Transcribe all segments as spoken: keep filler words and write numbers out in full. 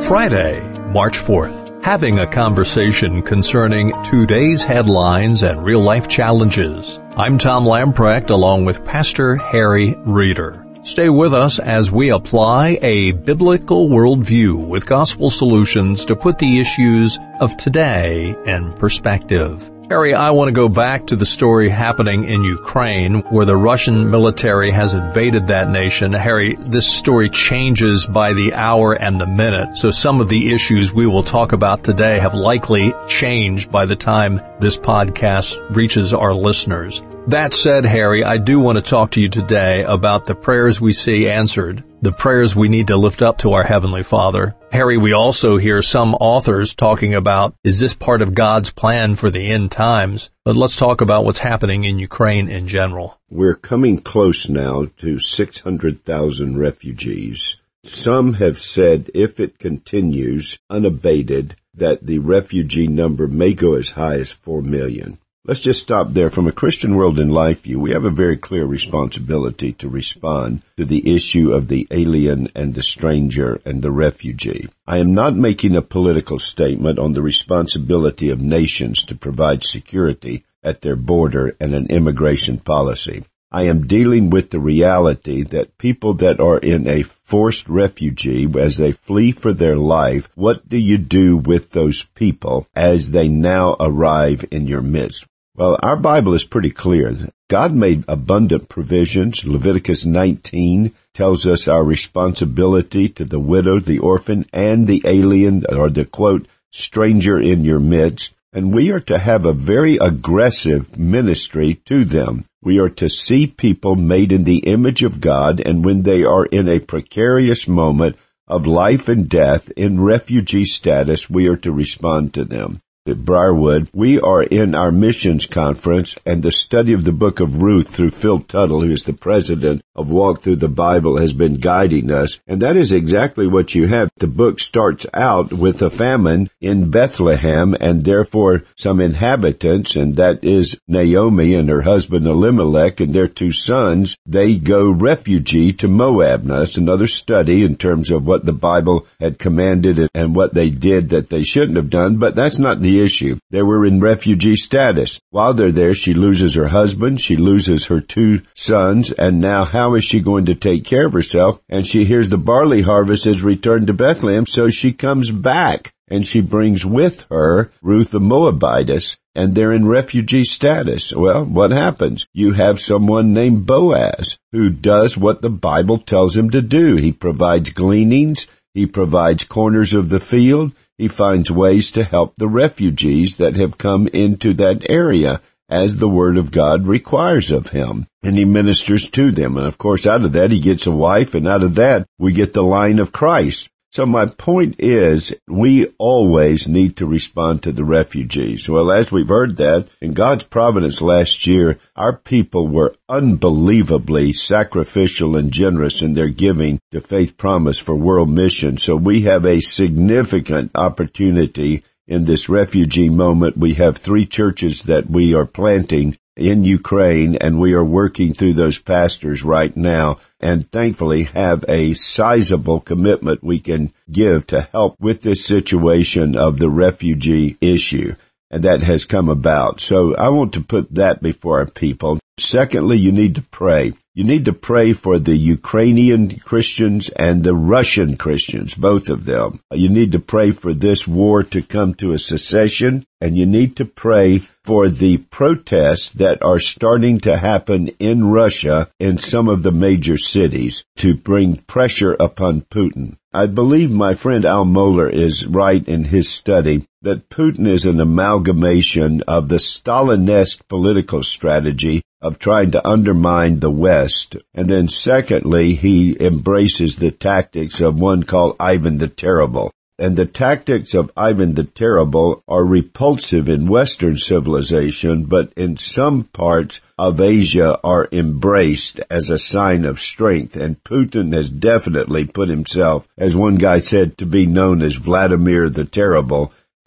Friday, March fourth. Having a conversation concerning today's headlines and real-life challenges. I'm Tom Lamprecht along with Pastor Harry Reeder. Stay with us as we apply a biblical worldview with gospel solutions to put the issues of today in perspective. Harry, I want to go back to the story happening in Ukraine where the Russian military has invaded that nation. Harry, this story changes by the hour and the minute, so some of the issues we will talk about today have likely changed by the time this podcast reaches our listeners. That said, Harry, I do want to talk to you today about the prayers we see answered, the prayers we need to lift up to our Heavenly Father. Harry, we also hear some authors talking about, is this part of God's plan for the end times? But let's talk about what's happening in Ukraine in general. We're coming close now to six hundred thousand refugees. Some have said if it continues unabated, that the refugee number may go as high as four million. Let's just stop there. From a Christian World in Life view, we have a very clear responsibility to respond to the issue of the alien and the stranger and the refugee. I am not making a political statement on the responsibility of nations to provide security at their border and an immigration policy. I am dealing with the reality that people that are in a forced refugee, as they flee for their life, what do you do with those people as they now arrive in your midst? Well, our Bible is pretty clear. God made abundant provisions. Leviticus nineteen tells us our responsibility to the widow, the orphan, and the alien, or the, quote, stranger in your midst. And we are to have a very aggressive ministry to them. We are to see people made in the image of God, and when they are in a precarious moment of life and death in refugee status, we are to respond to them. At Briarwood, we are in our missions conference, and the study of the book of Ruth through Phil Tuttle, who is the president of Walk Through the Bible, has been guiding us. And that is exactly what you have. The book starts out with a famine in Bethlehem, and therefore some inhabitants, and that is Naomi and her husband Elimelech and their two sons. They go refugee to Moab. Now, that's another study in terms of what the Bible had commanded and what they did that they shouldn't have done, but that's not the issue. They were in refugee status. While they're there, she loses her husband, she loses her two sons, and now how is she going to take care of herself? And she hears the barley harvest has returned to Bethlehem, so she comes back, and she brings with her Ruth the Moabitess, and they're in refugee status. Well, what happens? You have someone named Boaz who does what the Bible tells him to do. He provides gleanings, he provides corners of the field, he finds ways to help the refugees that have come into that area as the Word of God requires of him. And he ministers to them. And of course, out of that, he gets a wife, and out of that, we get the line of Christ. So my point is, we always need to respond to the refugees. Well, as we've heard that, in God's providence last year, our people were unbelievably sacrificial and generous in their giving to Faith Promise for World Mission. So we have a significant opportunity in this refugee moment. We have three churches that we are planting in Ukraine, and we are working through those pastors right now, and thankfully have a sizable commitment we can give to help with this situation of the refugee issue, and that has come about. So I want to put that before our people. Secondly, you need to pray. You need to pray for the Ukrainian Christians and the Russian Christians, both of them. You need to pray for this war to come to a cessation, and you need to pray for the protests that are starting to happen in Russia in some of the major cities to bring pressure upon Putin. I believe my friend Al Mohler is right in his study that Putin is an amalgamation of the Stalin-esque political strategy of trying to undermine the West. And then secondly, he embraces the tactics of one called Ivan the Terrible. And the tactics of Ivan the Terrible are repulsive in Western civilization, but in some parts of Asia are embraced as a sign of strength. And Putin has definitely put himself, as one guy said, to be known as Vladimir the Terrible.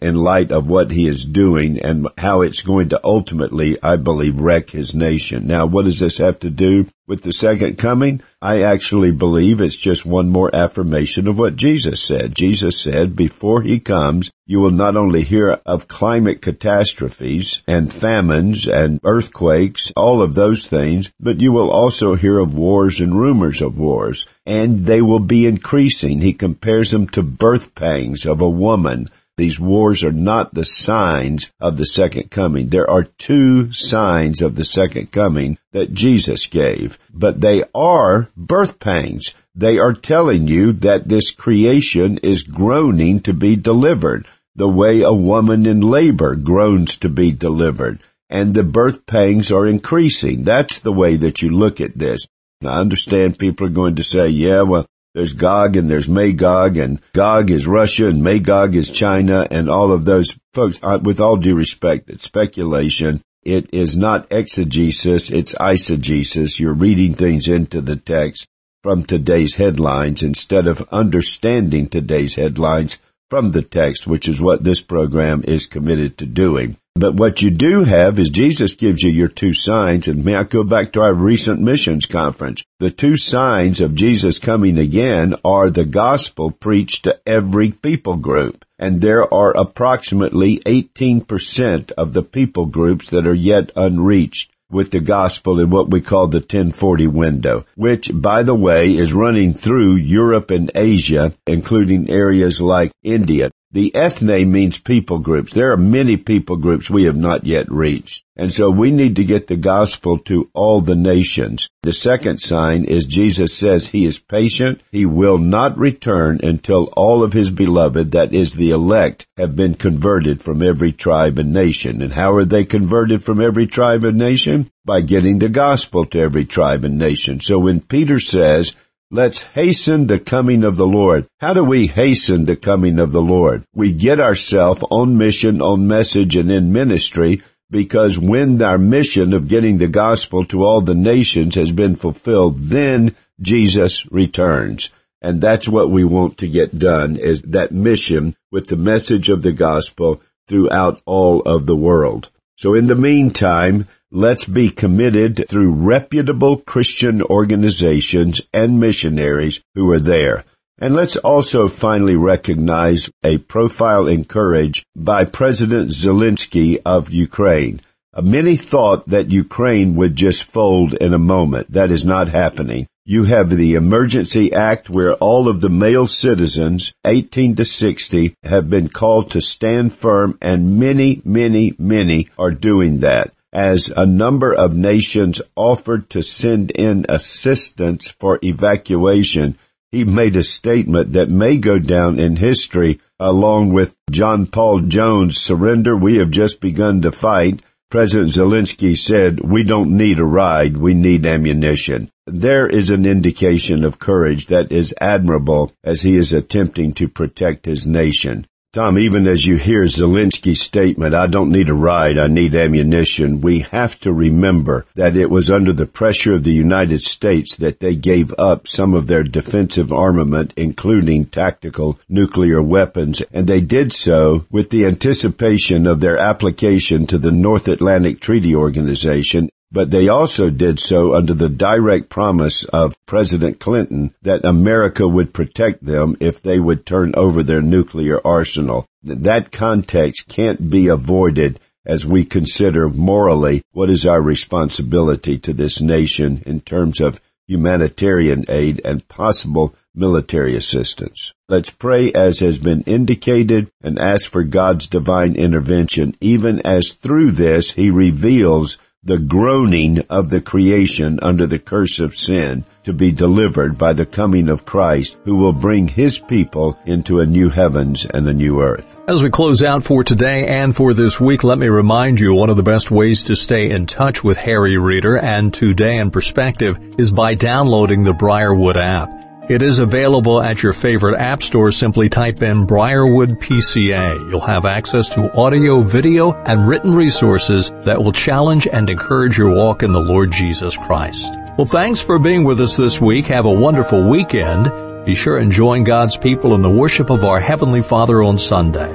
in light of what he is doing and how it's going to ultimately, I believe, wreck his nation. Now, what does this have to do with the second coming? I actually believe it's just one more affirmation of what Jesus said. Jesus said, before he comes, you will not only hear of climate catastrophes and famines and earthquakes, all of those things, but you will also hear of wars and rumors of wars, and they will be increasing. He compares them to birth pangs of a woman. These wars are not the signs of the second coming. There are two signs of the second coming that Jesus gave, but they are birth pangs. They are telling you that this creation is groaning to be delivered, the way a woman in labor groans to be delivered, and the birth pangs are increasing. That's the way that you look at this. Now, I understand people are going to say, yeah, well, there's Gog and there's Magog, and Gog is Russia and Magog is China, and all of those folks. With all due respect, it's speculation. It is not exegesis, it's eisegesis. You're reading things into the text from today's headlines instead of understanding today's headlines from the text, which is what this program is committed to doing. But what you do have is Jesus gives you your two signs, and may I go back to our recent missions conference. The two signs of Jesus coming again are the gospel preached to every people group, and there are approximately eighteen percent of the people groups that are yet unreached with the gospel in what we call the ten forty window, which, by the way, is running through Europe and Asia, including areas like India. The ethne means people groups. There are many people groups we have not yet reached. And so we need to get the gospel to all the nations. The second sign is Jesus says he is patient. He will not return until all of his beloved, that is the elect, have been converted from every tribe and nation. And how are they converted from every tribe and nation? By getting the gospel to every tribe and nation. So when Peter says, let's hasten the coming of the Lord. How do we hasten the coming of the Lord? We get ourselves on mission, on message, and in ministry, because when our mission of getting the gospel to all the nations has been fulfilled, then Jesus returns. And that's what we want to get done, is that mission with the message of the gospel throughout all of the world. So in the meantime, let's be committed through reputable Christian organizations and missionaries who are there. And let's also finally recognize a profile encouraged by President Zelensky of Ukraine. Uh, many thought that Ukraine would just fold in a moment. That is not happening. You have the Emergency Act where all of the male citizens, eighteen to sixty, have been called to stand firm, and many, many, many are doing that. As a number of nations offered to send in assistance for evacuation, he made a statement that may go down in history along with John Paul Jones' surrender. We have just begun to fight. President Zelensky said, we don't need a ride, we need ammunition. There is an indication of courage that is admirable as he is attempting to protect his nation. Tom, even as you hear Zelensky's statement, I don't need a ride, I need ammunition, we have to remember that it was under the pressure of the United States that they gave up some of their defensive armament, including tactical nuclear weapons, and they did so with the anticipation of their application to the North Atlantic Treaty Organization. But they also did so under the direct promise of President Clinton that America would protect them if they would turn over their nuclear arsenal. That context can't be avoided as we consider morally what is our responsibility to this nation in terms of humanitarian aid and possible military assistance. Let's pray as has been indicated and ask for God's divine intervention, even as through this he reveals the groaning of the creation under the curse of sin to be delivered by the coming of Christ, who will bring his people into a new heavens and a new earth. As we close out for today and for this week, let me remind you one of the best ways to stay in touch with Harry Reeder and Today in Perspective is by downloading the Briarwood app. It is available at your favorite app store. Simply type in Briarwood P C A. You'll have access to audio, video, and written resources that will challenge and encourage your walk in the Lord Jesus Christ. Well, thanks for being with us this week. Have a wonderful weekend. Be sure and join God's people in the worship of our Heavenly Father on Sunday.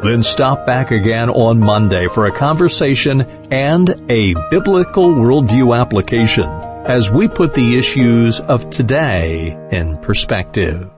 Then stop back again on Monday for a conversation and a biblical worldview application as we put the issues of today in perspective.